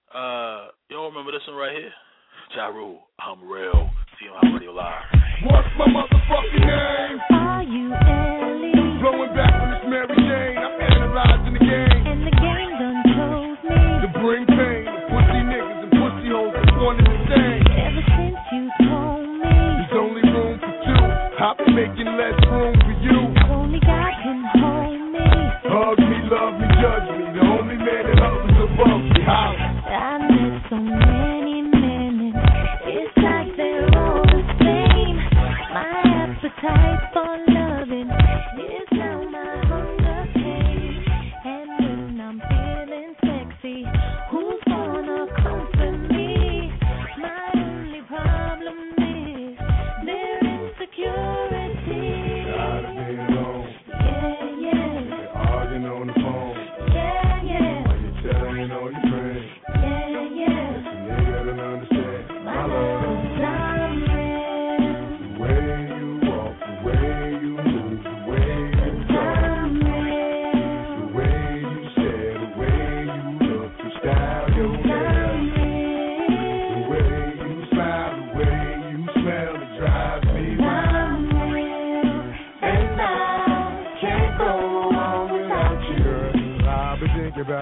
Uh, y'all remember this one right here? Ja Rule, I'm Real. T M I Radio Live. What's my motherfucking name? Are you Ellie? Blowing back from this Mary Jane. I'm analyzing the game. And the game done chose me to bring pain to pussy niggas and pussy hoes that wanted the same. Ever since you told me there's only room for two, I've been making less room for you. Only God can hold me. Hug me, love me, judge me. The only man that hovers above me. How? I met so many men, it's like they're all the same. My appetite for loving is now my hunger pain.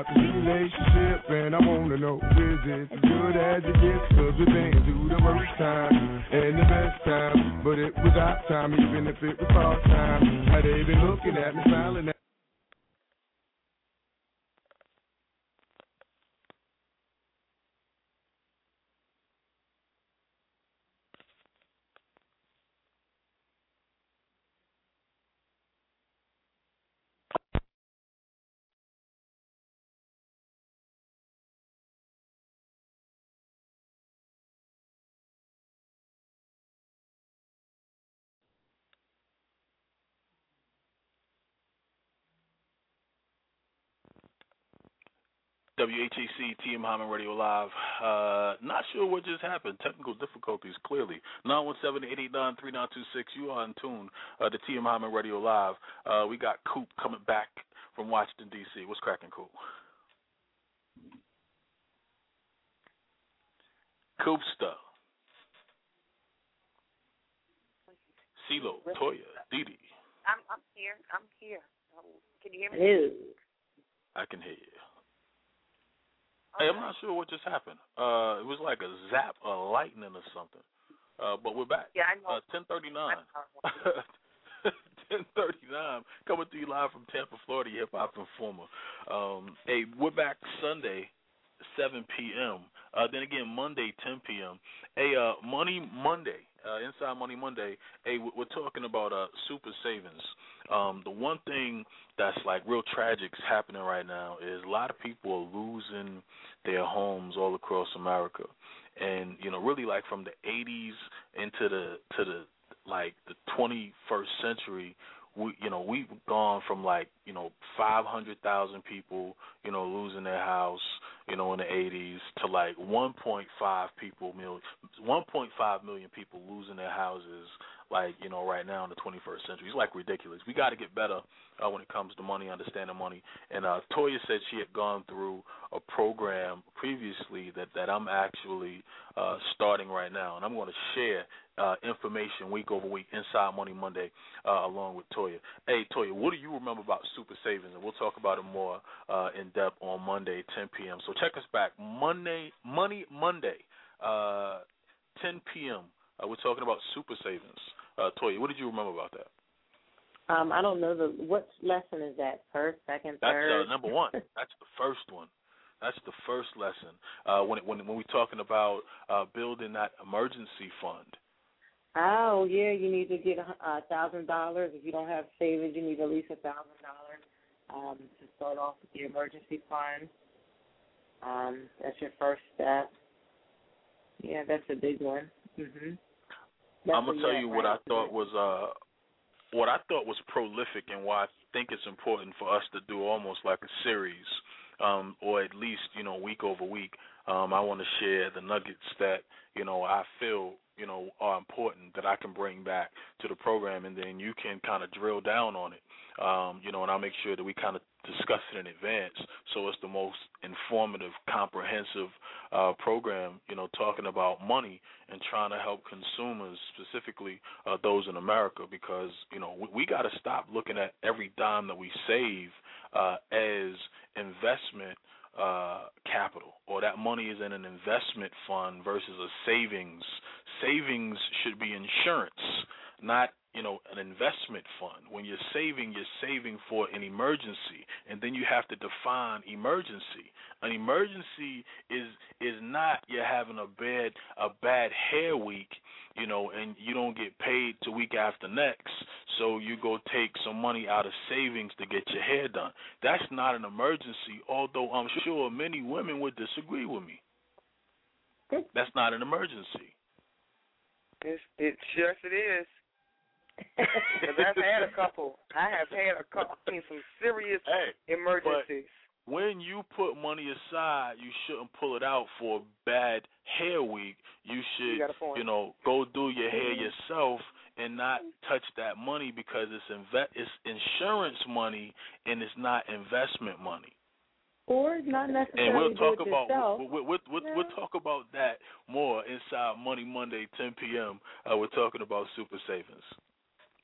about the relationship, and I wanna know, is it as good as it gets? Cause we've been through the worst time and the best time, but it was our time, even if it was our time. How they been looking at me, smiling at W H A C, T M Hyman Radio Live. Uh, not sure what just happened. Technical difficulties, clearly. nine one seven, eight eight nine, three nine two six. You are in tune uh, to T M Hyman Radio Live. Uh, we got Coop coming back from Washington, D C. What's cracking, Coop? Coopster. CeeLo, Toya, Didi. I'm I'm here. I'm here. Um, can you hear me? Ew. I can hear you. Hey, I'm not sure what just happened. Uh, it was like a zap, a lightning or something. Uh, but we're back. Yeah, I know. Uh, ten thirty-nine. ten thirty-nine, coming to you live from Tampa, Florida, Hip Hop Informer. Um, hey, we're back Sunday, seven p.m. Uh, then again, Monday, ten p.m. Hey, uh, Money Monday, uh, Inside Money Monday. Hey, we're talking about uh, super savings. Um, the one thing that's like real tragic is happening right now is a lot of people are losing their homes all across America, and you know, really like from the eighties into the to the like the twenty-first century. We, you know, we've gone from like, you know, five hundred thousand people, you know, losing their house, you know, in the eighties to like one point five people, million, one point five million people losing their houses, like, you know, right now in the twenty-first century. It's like ridiculous. We got to get better uh, when it comes to money, understanding money. And uh, Toya said she had gone through a program previously that, that I'm actually uh, starting right now, and I'm going to share Uh, information week over week inside Money Monday uh, along with Toya. Hey, Toya, what do you remember about super savings? And we'll talk about it more uh, in depth on Monday, ten p.m. So check us back Monday, Money Monday, uh, ten p.m. Uh, we're talking about super savings. Uh, Toya, what did you remember about that? Um, I don't know the what lesson is that? First, second, That's third. uh, number one. That's the first one. That's the first lesson. Uh, when it, when when we're talking about uh, building that emergency fund. Oh, yeah, you need to get a uh, thousand dollars. If you don't have savings, you need at least a thousand dollars um to start off with the emergency fund. Um, that's your first step. Yeah, that's a big one. Mhm. I'm gonna tell you what I thought was uh what I thought was prolific and why I think it's important for us to do almost like a series, um, or at least, you know, week over week. Um, I want to share the nuggets that, you know, I feel, you know, are important that I can bring back to the program, and then you can kind of drill down on it, um, you know, and I'll make sure that we kind of discuss it in advance so it's the most informative, comprehensive uh, program, you know, talking about money and trying to help consumers, specifically uh, those in America, because, you know, we, we got to stop looking at every dime that we save uh, as investment uh, capital, or that money is in an investment fund versus a savings. Savings should be insurance, not, you know, an investment fund. When you're saving, you're saving for an emergency, and then you have to define emergency. An emergency is is not you're having a bad a bad hair week, you know, and you don't get paid the week after next, so you go take some money out of savings to get your hair done. That's not an emergency, although I'm sure many women would disagree with me. That's not an emergency. It's, it yes, it is. Because I've had a couple. I have had a couple. I mean, some serious hey, emergencies. When you put money aside, you shouldn't pull it out for a bad hair week. You should, you, you know, go do your hair yourself and not touch that money, because it's inve- it's insurance money and it's not investment money. Or not necessarily. And we'll talk do it about yourself. we'll, we'll, we'll, yeah. we'll talk about that more inside Money Monday, ten p.m. Uh, we're talking about super savings.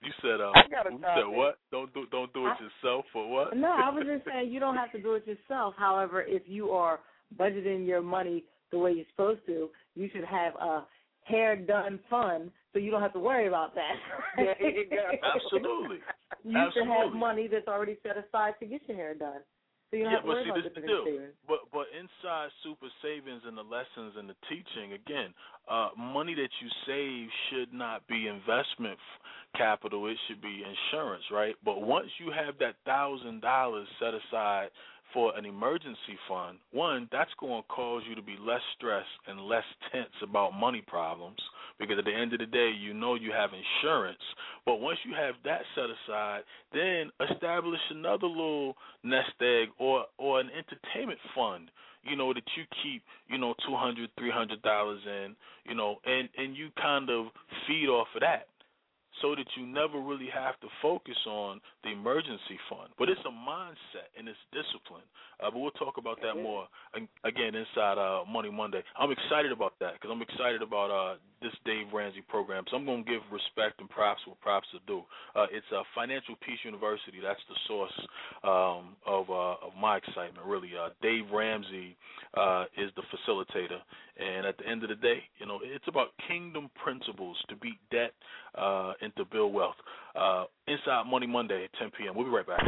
You said, uh, I gotta you stop said it. what? Don't do don't do it I, yourself or what? No, I was just saying you don't have to do it yourself. However, if you are budgeting your money the way you're supposed to, you should have a hair done fund so you don't have to worry about that. Yeah, yeah. Absolutely. You Absolutely. should have money that's already set aside to get your hair done. So you don't Yeah, have to but worry see, about this the different deal. savings. But but inside Super Savings and the lessons and the teaching, again, uh, money that you save should not be investment f- capital. It should be insurance, right? But once you have that thousand dollars set aside for an emergency fund, one, that's going to cause you to be less stressed and less tense about money problems, because at the end of the day, you know you have insurance. But once you have that set aside, then establish another little nest egg or or an entertainment fund, you know, that you keep, you know, two hundred dollars, three hundred dollars in, you know, and, and you kind of feed off of that, so that you never really have to focus on the emergency fund. But it's a mindset and it's discipline. Uh, but we'll talk about that more, again, inside uh, Money Monday. I'm excited about that because I'm excited about uh, this Dave Ramsey program. So I'm going to give respect and props what props to do. Uh, it's uh, Financial Peace University. That's the source um, of uh, of my excitement, really. Uh, Dave Ramsey uh, is the facilitator. And at the end of the day, you know, it's about kingdom principles to beat debt uh, and to build wealth. Uh, inside Money Monday at ten p.m. We'll be right back.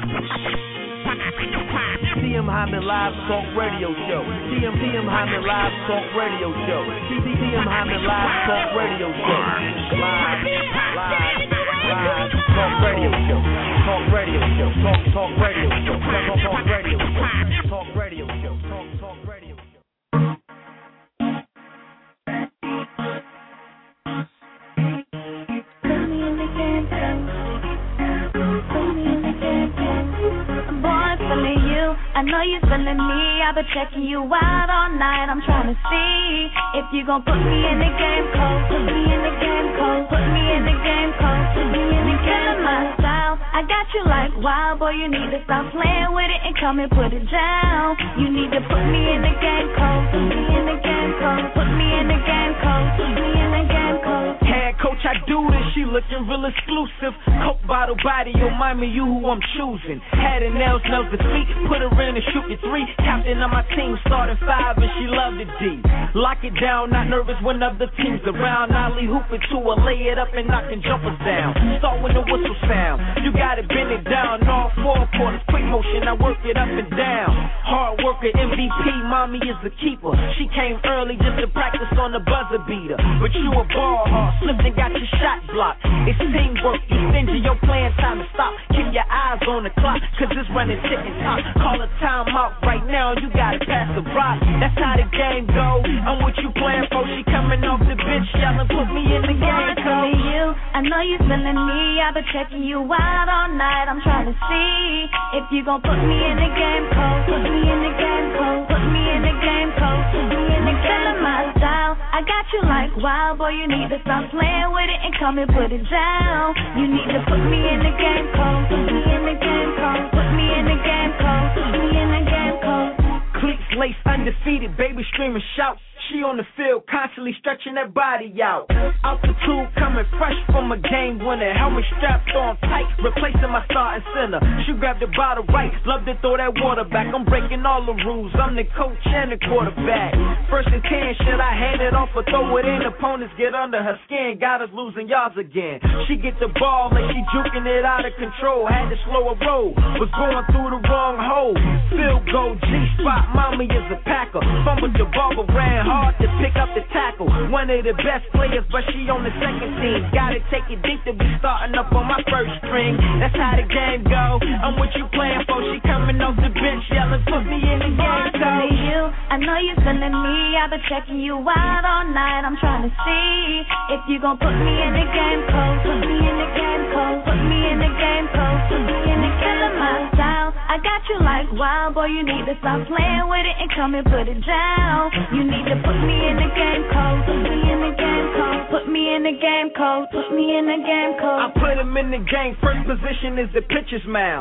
T M Hyman Live Talk Radio Show. T M T M Hyman Live Talk Radio Show. T M Hyman Live Talk Radio Show. Live, live, live Talk Radio Show. Talk Radio Show. Talk Talk Radio Show. Talk Talk Radio Show. Talk Radio Show. Talk Talk Radio Show. Put me in the game, put me in the game, boy, feeling you. I know you feeling me. I've been checking you out all night. I'm trying to see if you gon' put me in the game code. Put me in the game code. Put me in the game code. Put me in the game code. My style, I got you like wild boy. You need to stop playing with it and come and put it down. You need to put me in the game code. Put me in the game code. Put me in the game code. Put me in the game code. Head coach, I do this. She looking real exclusive. Coke bottle body, remind me you who I'm choosing. Had her nails, nails the feet. Put her in and shoot your three. Captain of my team, starting five, and she loved the D. Lock it down, not nervous when other teams around. Nolly hoop it to her, lay it up and knocking jumpers down. Start when the whistle sound. You gotta bend it down, all four quarters, quick motion. I work it up and down. Hard worker, M V P, mommy is the keeper. She came early just to practice on the buzzer beater. But you a ball hawk, slipped and got your shot blocked. It's teamwork, you stingy, your playing time to stop. Keep your eyes on the clock, cause it's running ticking top. Call a timeout right now, you gotta pass the rock. That's how the game go. I'm what you playing for. She coming off the bench, yelling, put me in the game. Feeling you, I know you feeling me. I've been checking you out all night. I'm trying to see if you gon' put me in the game code. Put me in the game code. Put me in the game code. Put me in the game code. My style, I got you like wild boy. You need to stop playing with it and come and put it down. You need to put me in the game code. Put me in the game code. Put me in the game code. Put me in the game code. Cleats lace undefeated, baby screaming shout. She on the field, constantly stretching that body out. Altitude coming fresh from a game winner. Helmet strapped on tight, replacing my starting center. She grabbed the bottle right, love to throw that water back. I'm breaking all the rules, I'm the coach and the quarterback. First and ten, should I hand it off or throw it in? Opponents get under her skin, got us losing yards again. She get the ball like she juking it out of control. Had to slow her roll, was going through the wrong hole. Field goal, G-spot, mommy is a packer. Fumbled the ball but ran hard to pick up the tackle. One of the best players, but she on the second team. Gotta take it deep to be starting up on my first string. That's how the game go. I'm what you playing for. She coming off the bench, yelling, put me in the game. Feeling you, I know you feeling me. I've been checking you out all night. I'm trying to see if you gon' put me in the game code. Put me in the game code. Put me in the game code. Put me in the game code. My style, I got you like wild boy. You need to stop playing with it and come and put it down. You need to put me in the game code. Put me in the game code. Put me in the game code. Put me in the game code. I put him in the game. First position is the pitcher's mound.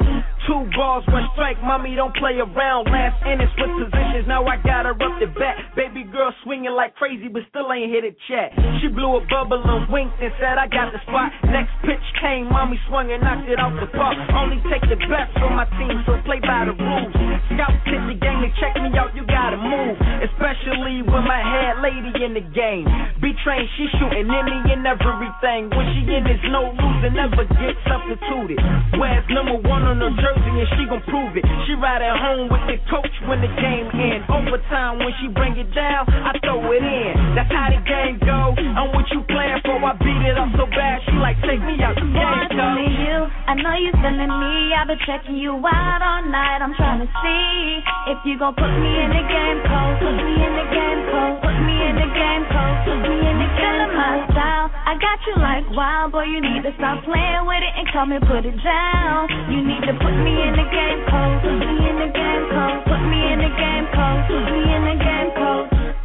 Two balls, one strike, mommy don't play around. Last inning, switch positions, now I got her up the bat. Baby girl swinging like crazy, but still ain't hit a chat. She blew a bubble and winked and said, I got the spot. Next pitch came, mommy swung and knocked it off the park. Only take the best for my team, so play by the rules. Scouts hit the game and check me out, you gotta move. Especially when my head lady in the game. B-Train, she shooting any and everything. When she in, there's no losing, never get substituted. Wears number one on her jersey and she gon' prove it. She ride at home with the coach when the game ends. Overtime when she bring it down, I throw it in. That's how the game go. I'm what you playing for. I beat it up so bad, she like take me out the game. Boy, it's only you. I know you feeling me. I've been checking you out all night. I'm trying to see if you gon' put me in the game code. Put me in the game code. Put me in the game code. Put me in the game code. My style, I got you like wild boy. You need to stop playing with it and come and put it down. You need to put me in the game code. Put me in the game code. Put me in the game code. Put me in the game code.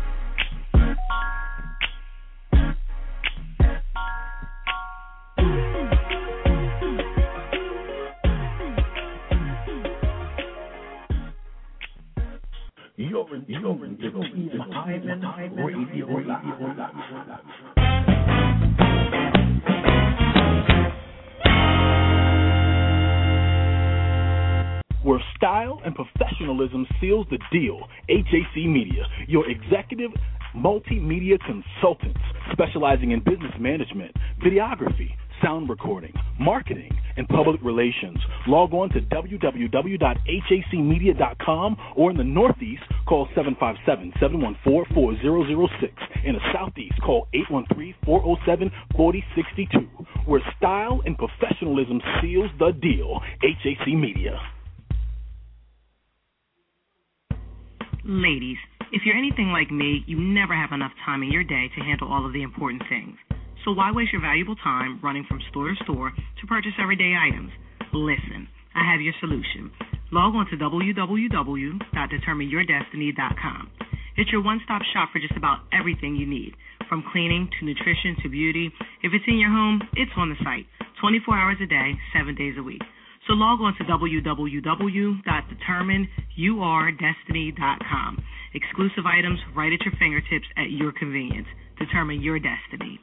You're in, you're in, you're in, Hyman Radio Live. Where style and professionalism seals the deal, H A C Media, your executive multimedia consultants specializing in business management, videography, sound recording, marketing, and public relations. Log on to w w w dot h a c media dot com or in the Northeast, call seven five seven, seven one four, four zero zero six. In the Southeast, call eight one three, four zero seven, four zero six two. Where style and professionalism seals the deal, H A C Media. Ladies, if you're anything like me, you never have enough time in your day to handle all of the important things. So why waste your valuable time running from store to store to purchase everyday items? Listen, I have your solution. Log on to w w w dot determine your destiny dot com. It's your one-stop shop for just about everything you need, from cleaning to nutrition to beauty. If it's in your home, it's on the site, twenty-four hours a day, seven days a week. So log on to w w w dot determine your destiny dot com. Exclusive items right at your fingertips at your convenience. Determine your destiny.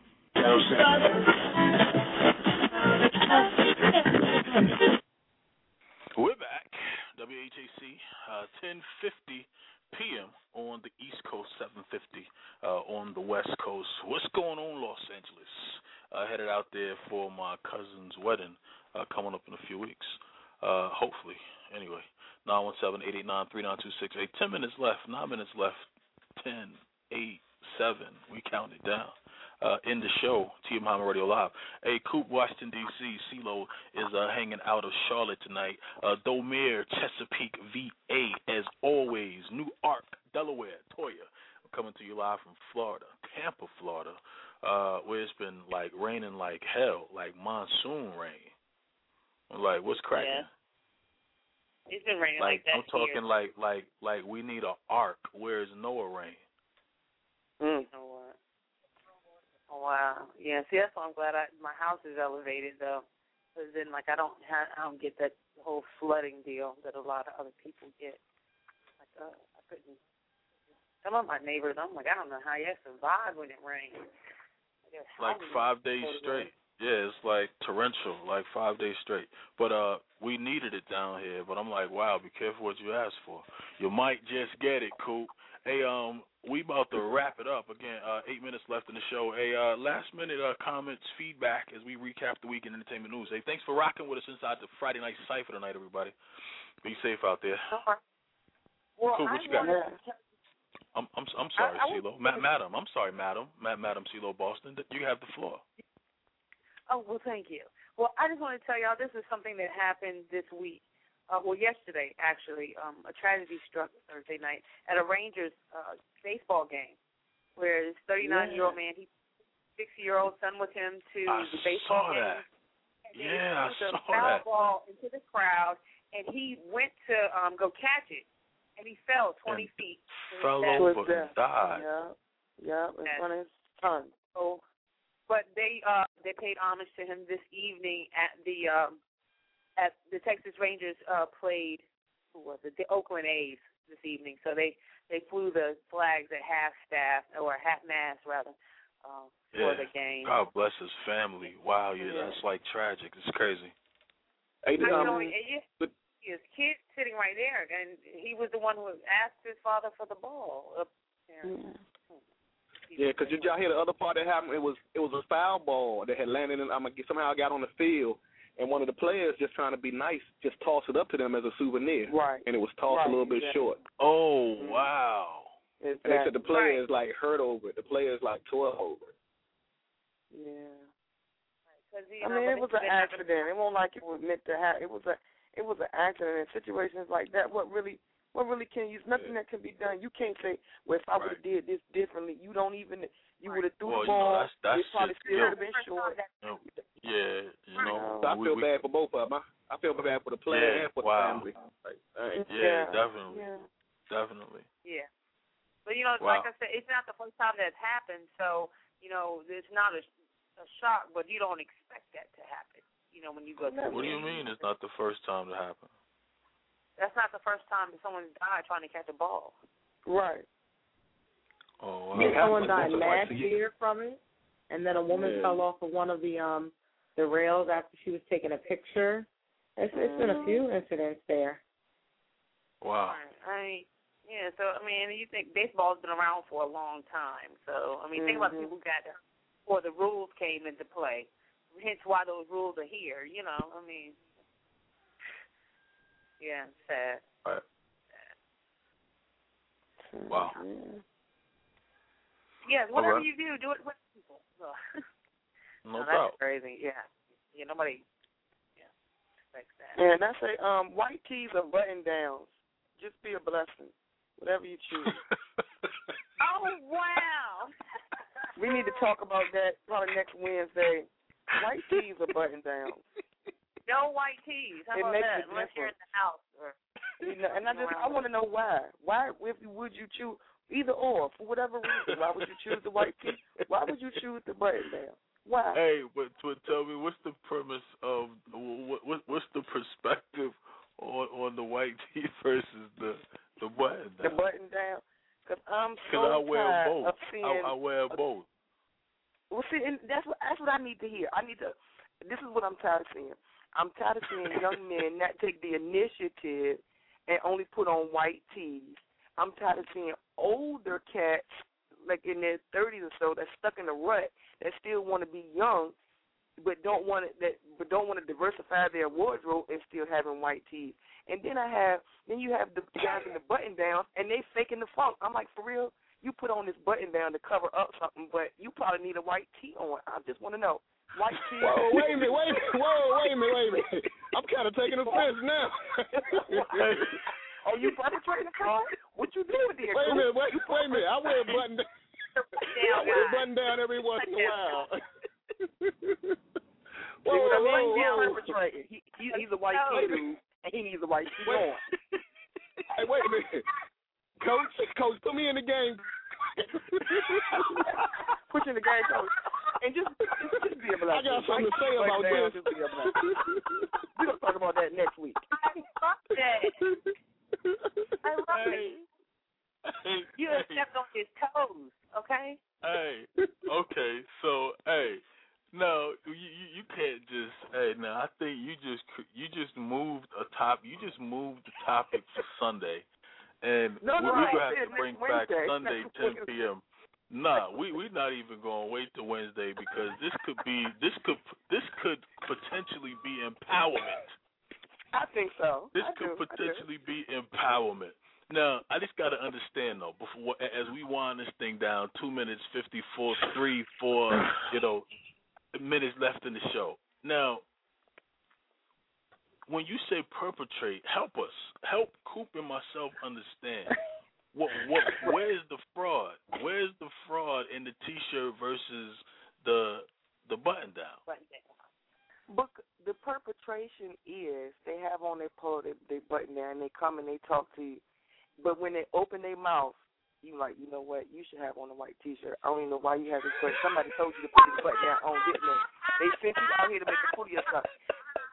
We're back. W H A C, uh, ten fifty p.m. on the East Coast, seven fifty uh, on the West Coast. What's going on, Los Angeles? Uh, headed out there for my cousin's wedding uh, coming up in a few weeks. Uh, hopefully. Anyway, nine one seven, eight eight nine, three nine two six eight. Ten minutes left. Nine minutes left. Ten, eight, seven. We count it down. Uh, in the show, T M Hyman Radio Live. Hey, Coop, Washington, D C CeeLo is uh, hanging out of Charlotte tonight. Uh, Domere, Chesapeake, V A, as always. Newark, Delaware, Toya. I'm coming to you live from Florida, Tampa, Florida, uh, where it's been, like, raining like hell, like monsoon rain. I'm like, what's cracking? Yeah. It's been raining like, like that I'm talking here. like, like, like we need an ark. Where's Noah rain? Mm. Oh, wow. Oh, wow. Yeah, see, that's why I'm glad I, my house is elevated, though. Because then, like, I don't have, I don't get that whole flooding deal that a lot of other people get. Like, uh, I couldn't. Some of my neighbors, I'm like, I don't know how you survive when it rains. Like five days straight. Yeah, it's like torrential, like five days straight. But uh, we needed it down here. But I'm like, wow, be careful what you ask for. You might just get it, Coop. Hey, um, we about to wrap it up. Again, uh, eight minutes left in the show. Hey, uh, last minute uh, comments, feedback as we recap the week in entertainment news. Hey, thanks for rocking with us inside the Friday Night Cypher tonight, everybody. Be safe out there. Well, cool, what I you got? To... I'm, I'm, I'm sorry, I, I CeeLo. Ma- Madam, I'm sorry, Madam. Ma- Madam CeeLo Boston. You have the floor. Oh, well, thank you. Well, I just want to tell y'all this is something that happened this week. Uh, well, yesterday, actually, um, a tragedy struck Thursday night at a Rangers uh, baseball game where this thirty-nine-year-old man, he six-year-old son with him to I the baseball saw game. That. And then yeah, he I threw saw a foul that. ball into the crowd, and he went to um, go catch it, and he fell twenty and feet. Fell over and died. Yeah, yeah, in front of his son. So, but they uh, they paid homage to him this evening at the um, at the Texas Rangers uh, played, who was it, the Oakland A's this evening. So they, they flew the flags at half staff, or half mast rather, uh, for yeah. the game. God bless his family. Wow, yeah, yeah. That's like tragic. It's crazy. Hey, I um, know, his kid sitting right there, and he was the one who asked his father for the ball. Up there. Yeah. Yeah, because did y'all hear the other part that happened? It was it was a foul ball that had landed in. I'm somehow got on the field, and one of the players, just trying to be nice, just tossed it up to them as a souvenir. Right. And it was tossed right. a little bit exactly. short. Oh wow. Exactly. And they said the players right. like hurt over it. The players like tore over it. Yeah. Right, I you know, mean, it was an accident. It wasn't like it was meant to happen. It was a it was an accident. In situations like that, what really what really can you? There's nothing yeah. that can be done. You can't say, well, if I would have right. did this differently, you don't even. You would have threw well, the ball. You know, that's, that's it probably just, still you know, would have been short. You know, yeah, you know. So I we, feel we, bad for both of them. I, I feel bad for the player yeah, and for wow. the family. Like, yeah, yeah, definitely, yeah. definitely. Yeah. But, you know, wow. like I said, it's not the first time that's happened, so, you know, it's not a, a shock, but you don't expect that to happen, you know, when you go to What do you mean it's not the first time to happen? That's not the first time that someone's died trying to catch a ball. Right. Oh, wow. Yeah, someone like died last year from it, and then a woman yeah. fell off of one of the um the rails after she was taking a picture. It's, it's been a few incidents there. Wow. I mean, yeah, so, I mean, you think baseball's been around for a long time. So, I mean, mm-hmm. think about people who got there before the rules came into play. Hence why those rules are here, you know. I mean, yeah, sad. Right. Sad. Wow. Yes, whatever right. you do, do it with people. So. No, no doubt. That's crazy. Yeah. Yeah, nobody yeah, expects that. And I say, um, white tees are button downs. Just be a blessing. Whatever you choose. Oh, wow. We need to talk about that probably next Wednesday. White tees are button downs. No white tees. How it about makes that? Unless you're in the house. Or you know, and I just I want to know why. Why if would you choose either or for whatever reason? Why would you choose the white tee? Why would you choose the button down? Why? Hey, but, but tell me, what's the premise of what, what what's the perspective on on the white tee versus the the button down? The button down. Because I'm so I wear tired both. of seeing. I, I wear both. Well, see, and that's what that's what I need to hear. I need to. This is what I'm tired of seeing. I'm tired of seeing young men not take the initiative and only put on white tees. I'm tired of seeing older cats, like in their thirties or so, that's stuck in a rut, that still want to be young, but don't want to that but don't want to diversify their wardrobe and still having white tees. And then I have then you have the guys in the button downs and they faking the funk. I'm like, for real, you put on this button down to cover up something, but you probably need a white tee on. I just want to know. White tee. Whoa, wait a minute, wait a minute, whoa, wait a minute, wait a minute. I'm kind of taking offense now. Oh, you perpetrating the crime? What you doing there? Wait a minute, wait, wait a minute. I wear a button down. I wear a button down every once in a while. Whoa, whoa, whoa, whoa. He, he, he's a white tee dude, and he needs a white tee on. Hey, wait a minute. Coach, coach, put me in the game. Put you in the game, coach. And just, just, just be a blessing. I got something to say about this. Just be a blessing. We're going to talk about that next week. I love that. I love hey. it. You have stepped on his toes, okay? Hey, okay, so hey, no, you you, you can't just hey. Now I think you just you just moved a top. You just moved the topic for Sunday, and no, we, no, we're gonna right. have to bring back Sunday ten p.m. Nah, we we're not even gonna wait till Wednesday because this could be this could this could potentially be empowerment. I think so. This I could do. potentially be empowerment. Now, I just got to understand though, before as we wind this thing down, two minutes fifty-four, three, four, you know, minutes left in the show. Now, when you say perpetrate, help us, help Coop and myself understand. What, what, where's the fraud? Where's the fraud in the T-shirt versus the the button down? But the perpetration is they have on their pole, they, they button down, and they come and they talk to you. But when they open their mouth, you like, you know what? You should have on a white T-shirt. I don't even know why you have this button. Somebody told you to put this button down on, didn't they? They sent you out here to make a fool of yourself.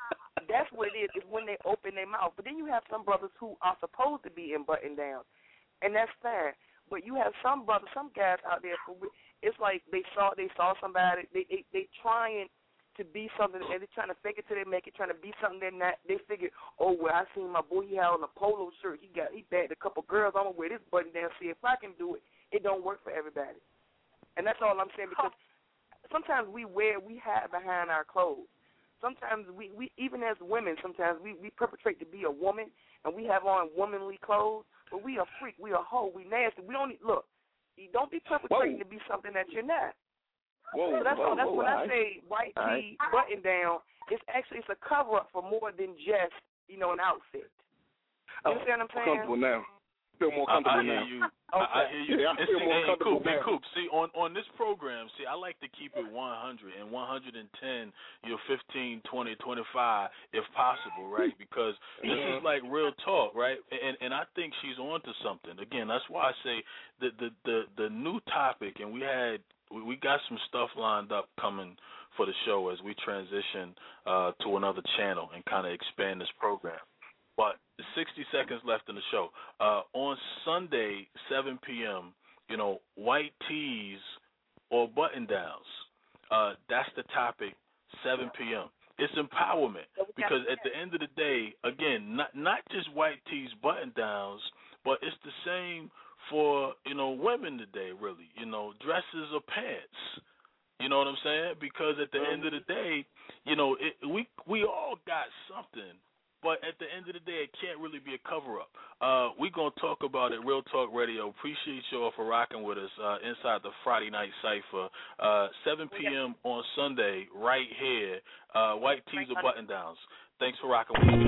that's what it is, is when they open their mouth. But then you have some brothers who are supposed to be in button downs, and that's fine. But you have some brothers, some guys out there, for it's like they saw they saw somebody, they they, they trying to be something, and they're trying to fake it till they make it, trying to be something they're not. They figure, oh, well, I seen my boy, he had on a polo shirt, he got he bagged a couple girls, I'm going to wear this button down, see if I can do it. It don't work for everybody. And that's all I'm saying, because sometimes we wear, we hide behind our clothes. Sometimes we, we even as women, sometimes we, we perpetrate to be a woman, and we have on womanly clothes, but we are freak, we are hoe, we nasty. We don't, look, you don't be perpetrating Whoa. to be something that you're not. Whoa, so that's whoa, all, that's whoa, when I say white tee, right. button down, it's actually it's a cover-up for more than just, you know, an outfit. You oh, understand what I'm saying? Comfortable now. Feel more comfortable I, I hear now. you. Okay. I, I hear you. Yeah, I feel see, more hey, comfortable Coop, now. hey, Coop, see, on, on this program, see, I like to keep it one hundred and one hundred ten, you know, fifteen, twenty, twenty-five, if possible, right? Because this is like real talk, right? And and I think she's on to something. Again, that's why I say the the the, the new topic, and we had we got some stuff lined up coming for the show as we transition uh, to another channel and kind of expand this program. But sixty seconds left in the show. Uh, on Sunday, seven p.m., you know, white tees or button-downs. Uh, that's the topic, seven p.m. It's empowerment because at the end of the day, again, not not just white tees, button-downs, but it's the same for, you know, women today, really. You know, dresses or pants. You know what I'm saying? Because at the end of the day, you know, it, we we all got something, but at the end of the day, it can't really be a cover-up. Uh, we're going to talk about it, Real Talk Radio. Appreciate y'all for rocking with us uh, inside the Friday Night Cypher. Uh, seven p.m. on Sunday, right here, uh, white tees or button-downs. Thanks for rocking with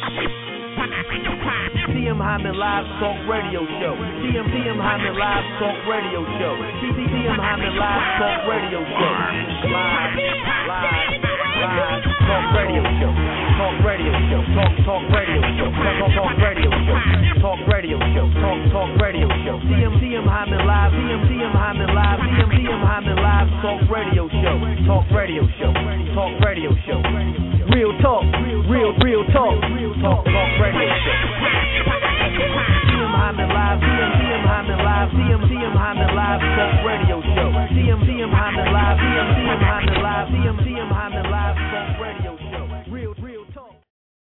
us. C M Hyman Live Talk Radio Show. C M C M Hyman Live Talk Radio Show. C C C M Hyman Live Talk Radio Show. Live, live, live Talk Radio Show. Talk Radio Show. Talk Talk Radio Show. Talk Talk Radio Show. Talk Radio Show. Talk Talk Radio Show. C M C M Hyman Live. C M C M Hyman Live. C M C M Hyman Live Talk Radio Show. Talk Radio Show. Talk Radio Show. Real talk. Real real talk. Talk Talk Radio Show. C M Hyman Live, C M C M Hyman Live, C M C M Hyman Live Talk Radio Show. C M C M Hyman Live, C M C M Hyman Live, C M C